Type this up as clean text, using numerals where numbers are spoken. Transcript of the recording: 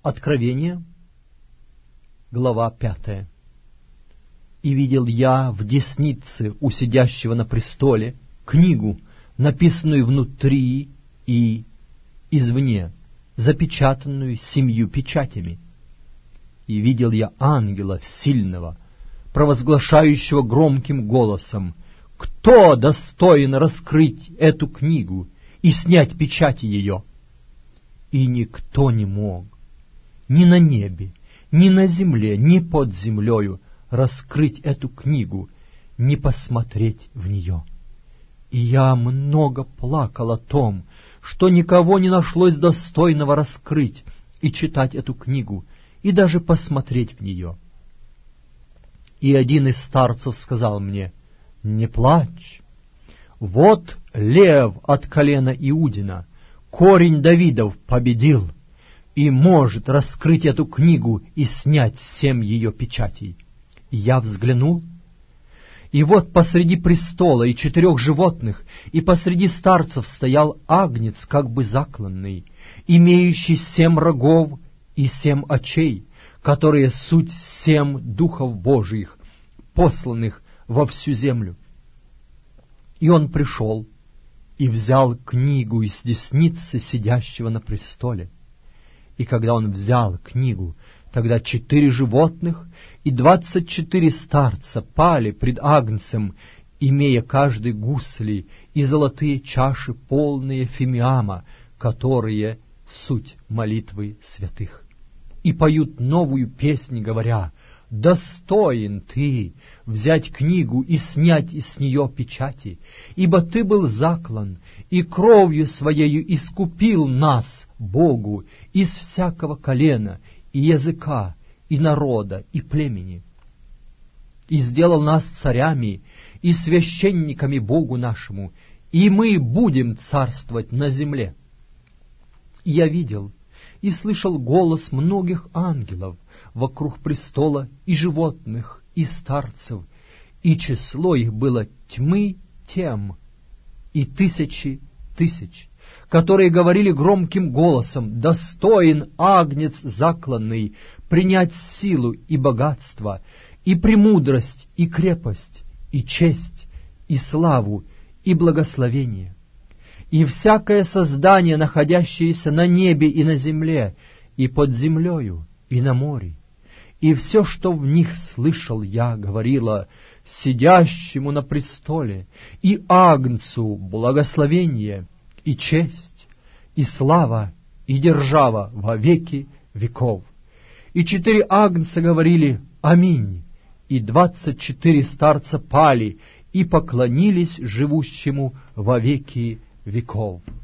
Откровение, глава 5. «И видел я в деснице у сидящего на престоле книгу, написанную внутри и извне, запечатанную 7 печатями. И видел я ангела сильного, провозглашающего громким голосом: кто достоин раскрыть эту книгу и снять печати ее? И никто не мог, ни на небе, ни на земле, ни под землею раскрыть эту книгу, не посмотреть в нее. И я много плакал о том, что никого не нашлось достойного раскрыть и читать эту книгу, и даже посмотреть в нее. И один из старцев сказал мне: не плачь, вот лев от колена Иудина, корень Давидов, победил и может раскрыть эту книгу и снять 7 ее печатей. И я взглянул, и вот посреди престола и 4 животных, и посреди старцев стоял агнец, как бы закланный, имеющий 7 рогов и 7 очей, которые суть 7 духов Божиих, посланных во всю землю. И он пришел и взял книгу из десницы сидящего на престоле. И когда он взял книгу, тогда 4 животных и 24 старца пали пред агнцем, имея каждый гусли и золотые чаши, полные фимиама, которые суть молитвы святых. И поют новую песнь, говоря: достоин ты взять книгу и снять с нее печати, ибо ты был заклан, и кровью своею искупил нас, Богу, из всякого колена, и языка, и народа, и племени, и сделал нас царями и священниками Богу нашему, и мы будем царствовать на земле. И я видел и слышал голос многих ангелов вокруг престола, и животных, и старцев, и число их было тьмы тем, и тысячи тысяч, которые говорили громким голосом: достоин агнец закланный принять силу и богатство, и премудрость, и крепость, и честь, и славу, и благословение. И всякое создание, находящееся на небе и на земле, и под землею, и на море, и все, что в них слышал я, говорило: сидящему на престоле и агнцу благословение, и честь, и слава, и держава во веки веков. И 4 агнца говорили: аминь, и 24 старца пали и поклонились живущему во веки веков.